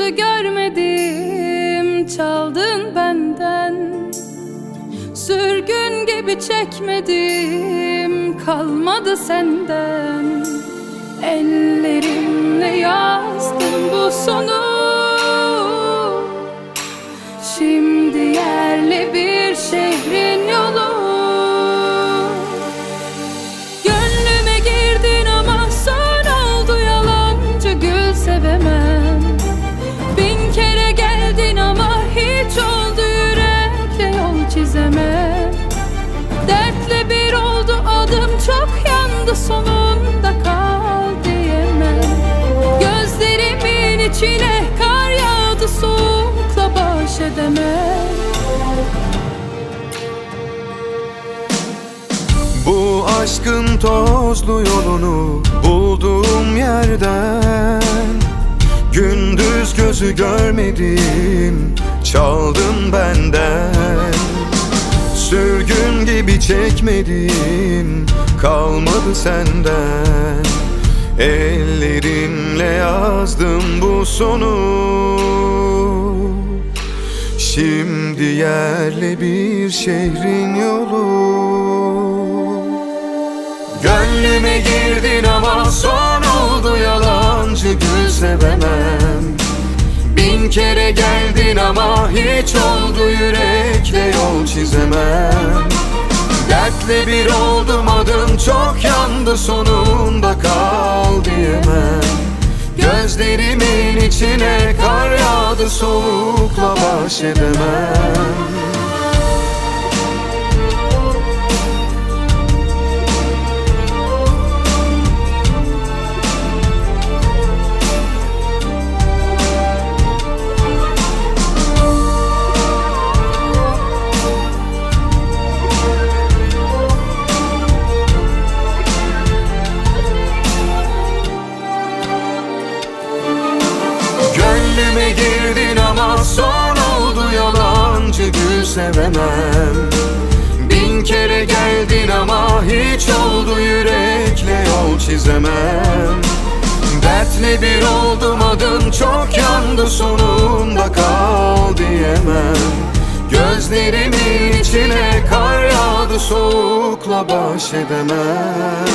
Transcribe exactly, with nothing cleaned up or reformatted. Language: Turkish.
gözü görmedim, çaldın benden. Sürgün gibi çekmedim, kalmadı senden. Ellerimle yazdım bu sonu, şimdi yerli bir şehrin yolu. Gönlüme girdin ama son oldu, yalancı gül sevemem. Bin kere geldin ama hiç oldu, yürekle yol çizemem. Dertle bir oldu adım, çok yandı, sonunda kal diyemem. Gözlerimin içine kar yağdı, soğukla baş edemem. Bu aşkın tozlu yolunu bulduğum yerden, gündüz gözü görmedim, çaldın benden. Sürgün gibi çekmedim, kalmadı senden. Ellerimle yazdım bu sonu, şimdi yerli bir şehrin yolu. Gönlüme girdin ama son oldu, yalancı gül sevemem. Bin kere geldin ama hiç oldu, yürekle yol çizemem. Dertle bir oldum adım, çok yandı, sonunda kal diyemem. Gözlerimin içine kar yağdı, soğukla baş edemem. Gönlüme girdin ama son oldu, yalancı gül sevemem. Bin kere geldin ama hiç oldu, yürekle yol çizemem. Dertle bir oldum adım, çok yandı, sonunda kal diyemem. Gözlerimin içine kar yağdı, soğukla baş edemem.